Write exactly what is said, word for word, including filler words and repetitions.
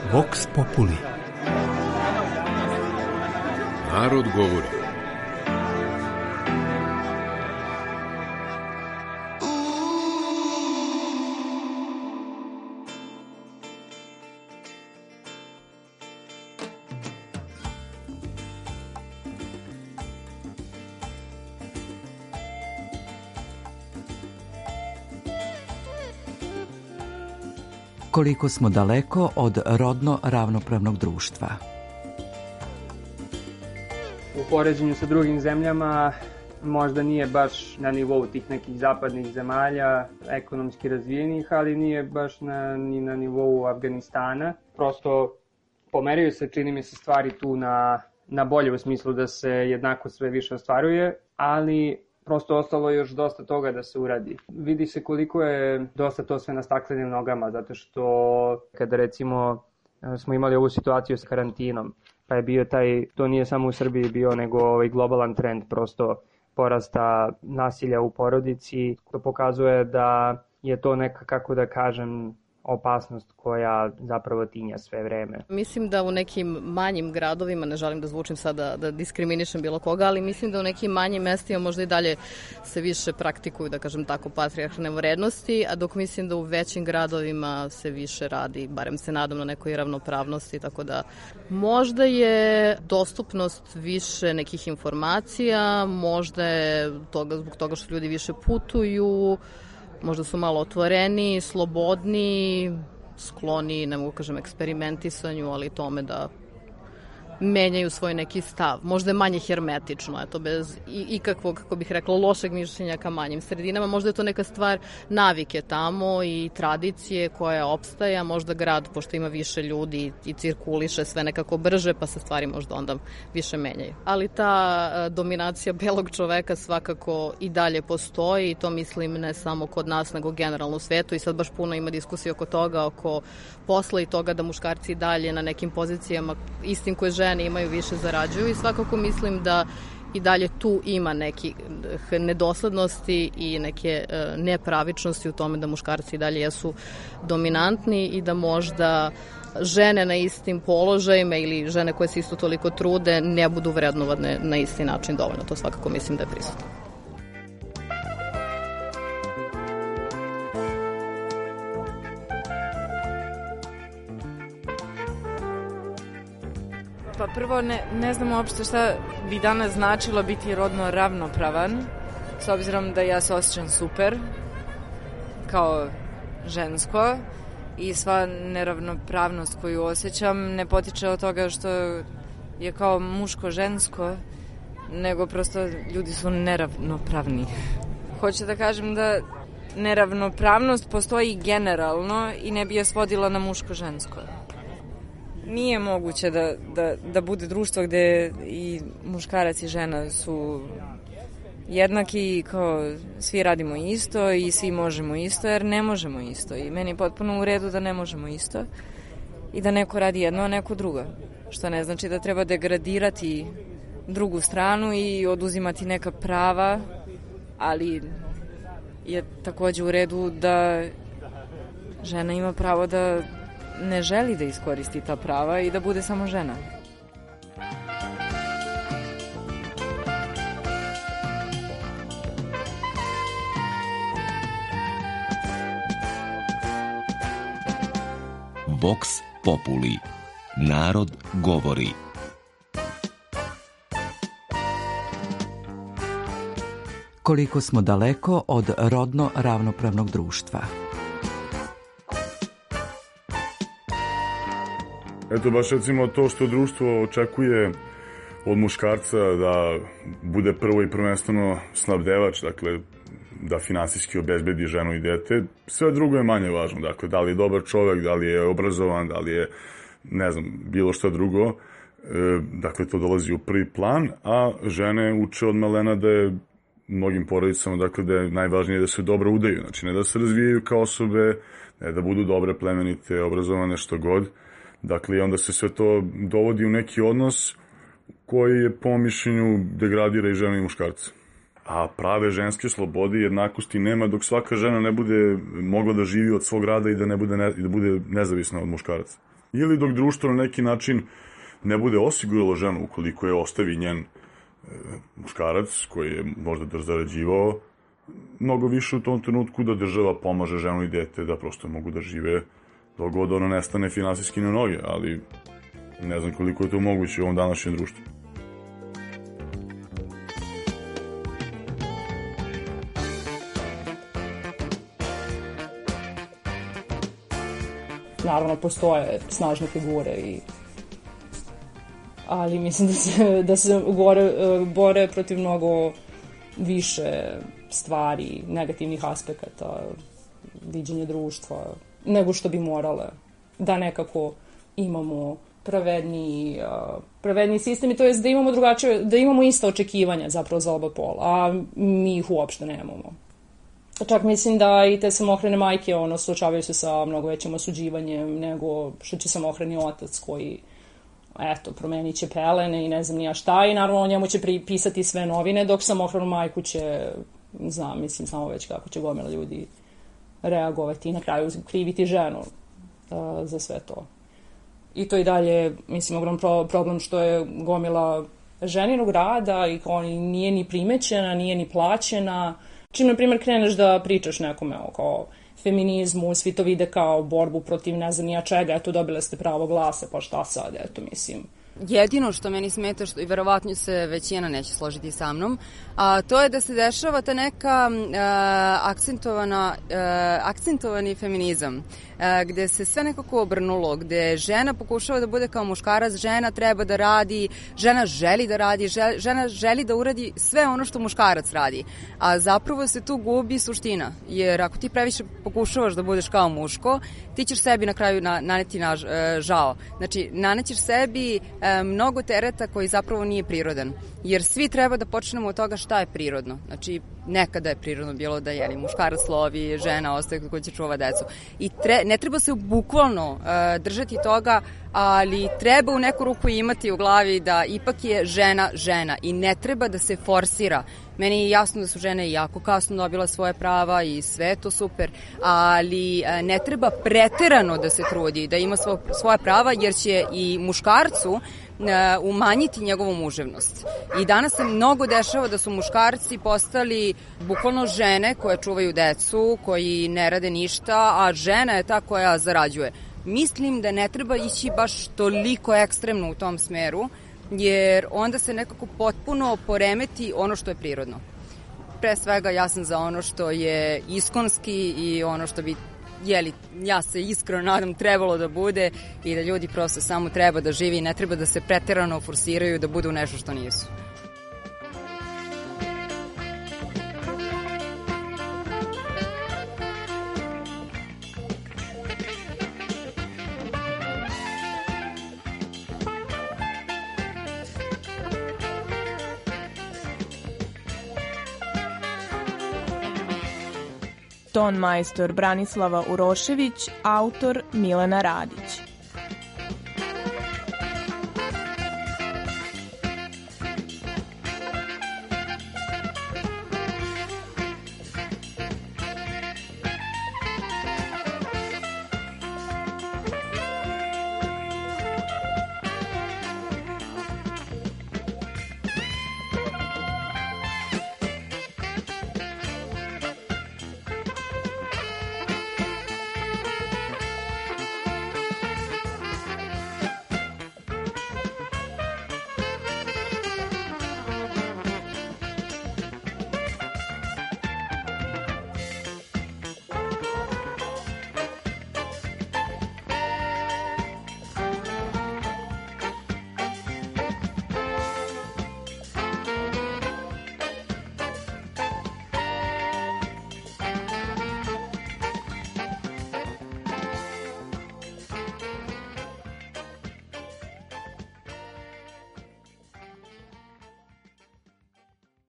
Vox Populi. Narod govori. Koliko smo daleko od rodno ravnopravnog društva. U poređenju sa drugim zemljama možda nije baš na nivou tih nekih zapadnih zemalja, ekonomski razvijenih, ali nije baš na, ni na nivou Afganistana. Prosto pomeraju se, čini mi se, stvari tu na, na bolje u smislu da se jednako sve više ostvaruje, ali prosto ostalo još dosta toga da se uradi. Vidi se koliko je dosta to sve na staklenim nogama, zato što kada recimo smo imali ovu situaciju s karantinom, pa je bio taj, to nije samo u Srbiji bio, nego ovaj globalan trend prosto porasta nasilja u porodici, to pokazuje da je to neka, kako da kažem, opasnost koja zapravo tinja sve vreme. Mislim da u nekim manjim gradovima, ne želim da zvučim sada da diskriminišem bilo koga, ali mislim da u nekim manjim mestima možda i dalje se više praktikuju, da kažem tako, patrijarhalne vrednosti, a dok mislim da u većim gradovima se više radi, barem se nadam, na nekoj ravnopravnosti, tako da možda je dostupnost više nekih informacija, možda je toga, zbog toga što ljudi više putuju, možda su malo otvoreni, slobodni, skloni, ne mogu kažem eksperimentisanju, ali tome da menjaju svoj neki stav. Možda je manje hermetično, eto, bez ikakvog, kako bih rekla, lošeg mišljenja ka manjim sredinama. Možda je to neka stvar navike tamo i tradicije koja opstaja. Možda grad, pošto ima više ljudi i cirkuliše sve nekako brže, pa se stvari možda onda više menjaju. Ali ta dominacija belog čoveka svakako i dalje postoji i to mislim ne samo kod nas, nego generalno u svetu i sad baš puno ima diskusije oko toga, oko posla i toga da muškarci i dalje na nekim pozicijama istim koje žene imaju više zarađuju i svakako mislim da i dalje tu ima nekih nedoslednosti i neke nepravičnosti u tome da muškarci i dalje jesu dominantni i da možda žene na istim položajima ili žene koje se isto toliko trude ne budu vrednovane na isti način dovoljno. To svakako mislim da je prisutno. Pa prvo ne, ne znam uopšte šta bi danas značilo biti rodno ravnopravan, s obzirom da ja se osjećam super kao žensko i sva neravnopravnost koju osjećam ne potiče od toga što je kao muško-žensko, nego prosto ljudi su neravnopravni. Hoću da kažem da neravnopravnost postoji generalno i ne bi je svodila na muško-žensko. Nije moguće da, da, da bude društvo gde i muškarac i žena su jednaki, kao svi radimo isto i svi možemo isto, jer ne možemo isto. I meni je potpuno u redu da ne možemo isto i da neko radi jedno, a neko drugo. Što ne znači da treba degradirati drugu stranu i oduzimati neka prava, ali je takođe u redu da žena ima pravo da ne želi da iskoristi ta prava i da bude samo žena. Vox Populi. Narod govori. Koliko smo daleko od rodno ravnopravnog društva. Eto, baš recimo to što društvo očekuje od muškarca da bude prvo i prvenstveno snabdevač, dakle, da finansijski obezbedi ženu i dete, sve drugo je manje važno, dakle, da li je dobar čovek, da li je obrazovan, da li je, ne znam, bilo što drugo, e, dakle, to dolazi u prvi plan, a žene uče od malena da je mnogim porodicama, dakle, da je najvažnije da se dobro udaju, znači, ne da se razvijaju kao osobe, ne da budu dobre, plemenite, obrazovane, što god. Dakle, i onda se sve to dovodi u neki odnos koji je po mišljenju degradira i žena i muškarca. A prave ženske slobode i jednakosti nema dok svaka žena ne bude mogla da živi od svog rada i da ne bude, ne, i da bude nezavisna od muškaraca. Ili dok društvo na neki način ne bude osiguralo ženu ukoliko je ostavi njen e, muškarac koji je možda zarađivao mnogo više u tom trenutku, da država pomaže ženu i dete da prosto mogu da žive dok god ono nestane finansijski na noge, ali ne znam koliko je to moguće u ovom današnjem društvu. Naravno, postoje snažne figure, i... ali mislim da se, da se gore, bore protiv mnogo više stvari, negativnih aspekata, viđenja društva, nego što bi morale. Da nekako imamo pravedniji, pravedniji sistem, i to je da imamo drugačije, da imamo ista očekivanja zapravo za oba pola, a mi ih uopšte nemamo. Čak mislim da i te samohrane majke ono, suočavaju se sa mnogo većim osuđivanjem nego što će samohrani otac koji, eto, promenit će pelene i ne znam nija šta, i naravno njemu će pisati sve novine, dok samohranu majku će, znam, mislim samo već kako će gomila ljudi reagovati i na kraju kriviti ženu uh, za sve to. I to i dalje, mislim, ogrom pro- problem što je gomila ženinog rada i kao nije ni primećena, nije ni plaćena. Čim, na primjer, kreneš da pričaš nekome o kao feminizmu, svi to vide kao borbu protiv ne znam nija čega, eto, dobile ste pravo glasa, pa šta sad, eto, mislim. Jedino što meni smeta, što i verovatno se većina neće složiti sa mnom, a to je da se dešava ta neka uh, akcentovana, uh, akcentovani feminizam, uh, gde se sve nekako obrnulo, gde žena pokušava da bude kao muškarac, žena treba da radi, žena želi da radi, žel, žena želi da uradi sve ono što muškarac radi, a zapravo se tu gubi suština, jer ako ti previše pokušavaš da budeš kao muško, ti ćeš sebi na kraju na, naneti na, uh, žao. Znači, nanećeš sebi mnogo tereta koji zapravo nije prirodan. Jer svi treba da počnemo od toga šta je prirodno. Znači, nekada je prirodno bilo da jeli, muškarac slovi, žena ostaje kako će čuva decu. I tre, ne treba se bukvalno uh, držati toga, ali treba u neku ruku imati u glavi da ipak je žena žena i ne treba da se forsira. Meni je jasno da su žene jako kasno dobila svoje prava i sve to super, ali ne treba preterano da se trudi da ima svo, svoje prava, jer će i muškarcu umanjiti njegovu muževnost. I danas se mnogo dešava da su muškarci postali bukvalno žene koje čuvaju decu, koji ne rade ništa, a žena je ta koja zarađuje. Mislim da ne treba ići baš toliko ekstremno u tom smeru, jer onda se nekako potpuno poremeti ono što je prirodno. Pre svega ja sam za ono što je iskonski i ono što bi, jeli, ja se iskreno nadam, trebalo da bude, i da ljudi prosto samo treba da živi i ne treba da se preterano forsiraju da budu nešto što nisu. Ton majstor Branislava Urošević, autor Milena Radić.